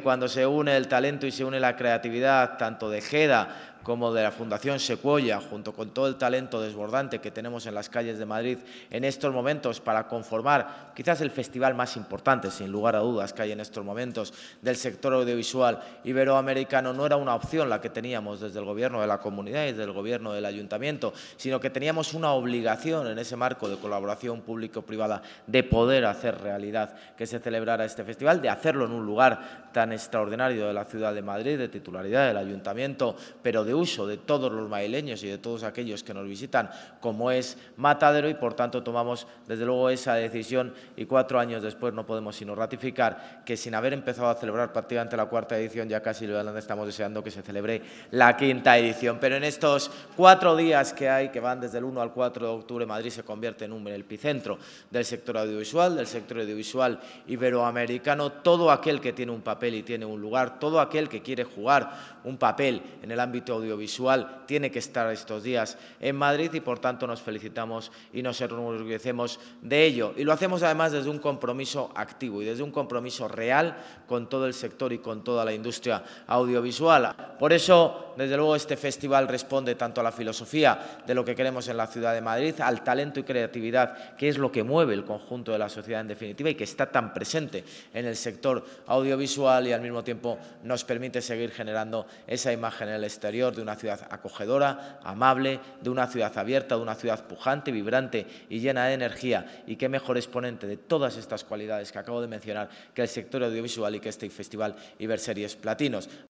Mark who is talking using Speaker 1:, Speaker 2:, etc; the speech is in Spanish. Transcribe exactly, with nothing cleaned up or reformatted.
Speaker 1: cuando se une el talento y se une la creatividad, tanto de GEDA como de la Fundación Sequoia, junto con todo el talento desbordante que tenemos en las calles de Madrid en estos momentos para conformar quizás el festival más importante, sin lugar a dudas, que hay en estos momentos del sector audiovisual iberoamericano, no era una opción la que teníamos desde el Gobierno de la Comunidad y desde el Gobierno del Ayuntamiento, sino que teníamos una obligación en ese marco de colaboración público-privada de poder hacer realidad que se celebrara este festival, de hacerlo en un lugar tan extraordinario de la ciudad de Madrid, de titularidad del Ayuntamiento, pero de uso de todos los madrileños y de todos aquellos que nos visitan, como es Matadero, y por tanto tomamos desde luego esa decisión y cuatro años después no podemos sino ratificar que sin haber empezado a celebrar prácticamente la cuarta edición ya casi estamos deseando que se celebre la quinta edición. Pero en estos cuatro días que hay, que van desde el uno al cuatro de octubre, Madrid se convierte en un epicentro del sector audiovisual, del sector audiovisual iberoamericano. Todo aquel que tiene un papel y tiene un lugar, todo aquel que quiere jugar un papel en el ámbito audiovisual tiene que estar estos días en Madrid y por tanto nos felicitamos y nos enorgullecemos de ello. Y lo hacemos además desde un compromiso activo y desde un compromiso real con todo el sector y con toda la industria audiovisual. Por eso, desde luego, este festival responde tanto a la filosofía de lo que queremos en la ciudad de Madrid, al talento y creatividad, que es lo que mueve el conjunto de la sociedad en definitiva y que está tan presente en el sector audiovisual y al mismo tiempo nos permite seguir generando esa imagen en el exterior de una ciudad acogedora, amable, de una ciudad abierta, de una ciudad pujante, vibrante y llena de energía. Y qué mejor exponente de todas estas cualidades que acabo de mencionar que el sector audiovisual y que este Festival Iberseries Platinos.